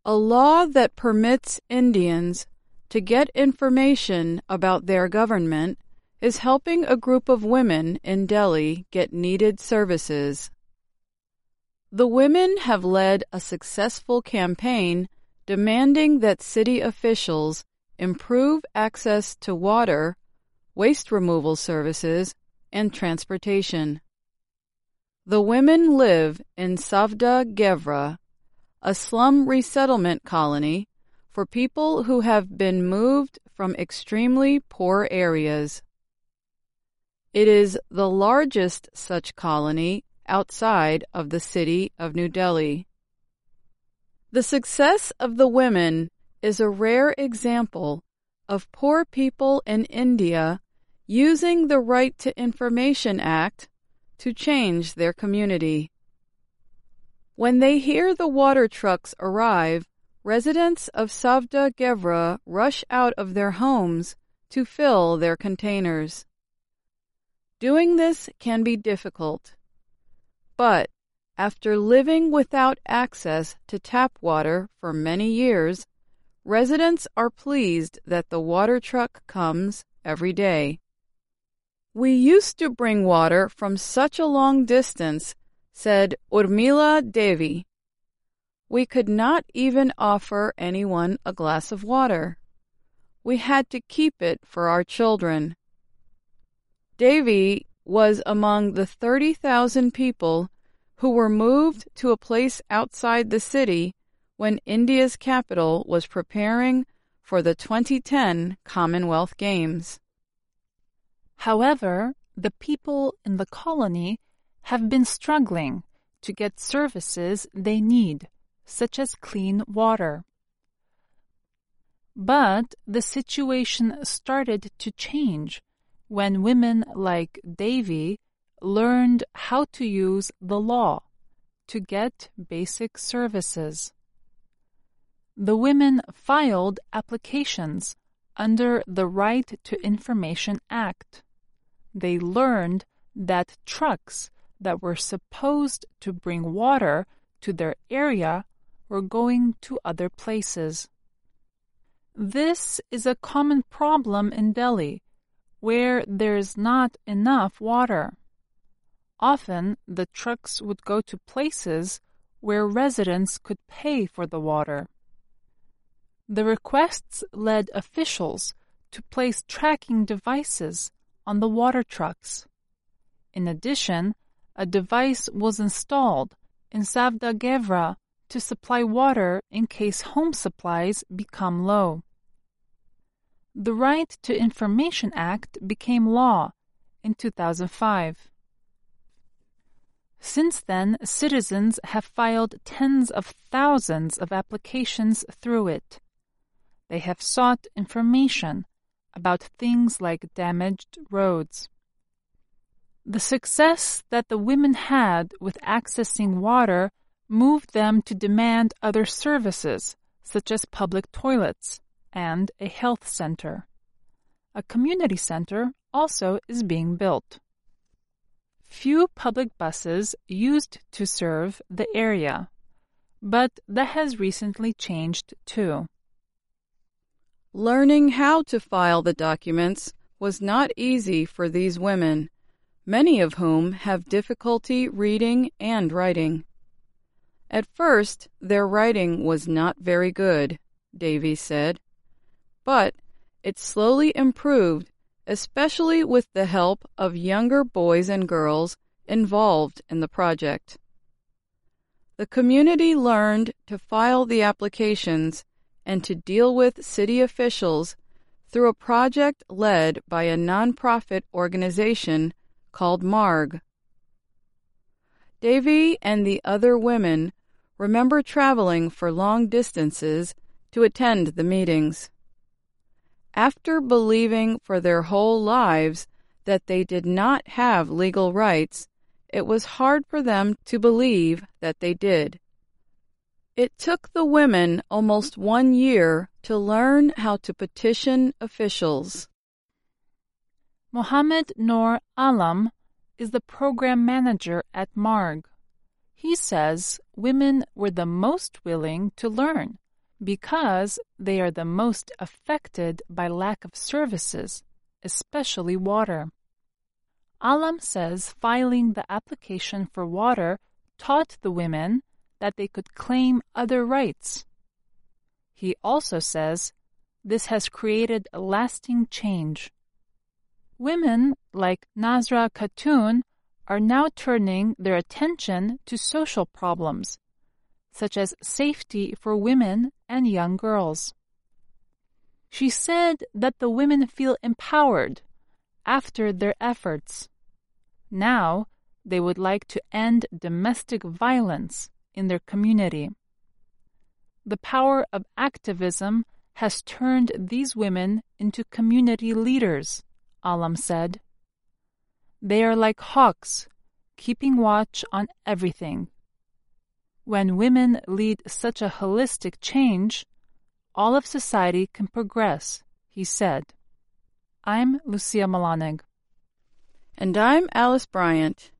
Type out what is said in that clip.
A law that permits Indians to get information about their government is helping a group of women in Delhi get needed services. The women have led a successful campaign demanding that city officials improve access to water, waste removal services, and transportation. The women live in Savda Gevra, a slum resettlement colony for people who have been moved from extremely poor areas. It is the largest such colony outside of the city of New Delhi. The success of the women is a rare example of poor people in India using the Right to Information Act to change their community. When they hear the water trucks arrive, residents of Savda Gevra rush out of their homes to fill their containers. Doing this can be difficult, but after living without access to tap water for many years, residents are pleased that the water truck comes every day. "We used to bring water from such a long distance," said Urmila Devi. "We could not even offer anyone a glass of water. We had to keep it for our children." Devi was among the 30,000 people who were moved to a place outside the city when India's capital was preparing for the 2010 Commonwealth Games. However, the people in the colony have been struggling to get services they need, such as clean water. But the situation started to change when women like Devi learned how to use the law to get basic services. The women filed applications under the Right to Information Act. They learned that trucks that were supposed to bring water to their area were going to other places. This is a common problem in Delhi, where there's not enough water. Often, the trucks would go to places where residents could pay for the water. The requests led officials to place tracking devices on the water trucks. In addition, a device was installed in Savda Gevra to supply water in case home supplies become low. The Right to Information Act became law in 2005. Since then, citizens have filed tens of thousands of applications through it. They have sought information about things like damaged roads. The success that the women had with accessing water moved them to demand other services, such as public toilets and a health center. A community center also is being built. Few public buses used to serve the area, but that has recently changed too. Learning how to file the documents was not easy for these women, many of whom have difficulty reading and writing. At first, their writing was not very good, Devi said, but it slowly improved, especially with the help of younger boys and girls involved in the project. The community learned to file the applications and to deal with city officials through a project led by a nonprofit organization called MARG. Devi and the other women remember traveling for long distances to attend the meetings. After believing for their whole lives that they did not have legal rights, it was hard for them to believe that they did. It took the women almost 1 year to learn how to petition officials. Mohammed Noor Alam is the program manager at MARG. He says women were the most willing to learn because they are the most affected by lack of services, especially water. Alam says filing the application for water taught the women that they could claim other rights. He also says this has created a lasting change. Women like Nazra Khatun are now turning their attention to social problems, such as safety for women and young girls. She said that the women feel empowered after their efforts. Now, they would like to end domestic violence in their community. The power of activism has turned these women into community leaders, Alam said. They are like hawks, keeping watch on everything. When women lead such a holistic change, all of society can progress, he said. I'm Lucia Malanig. And I'm Alice Bryant.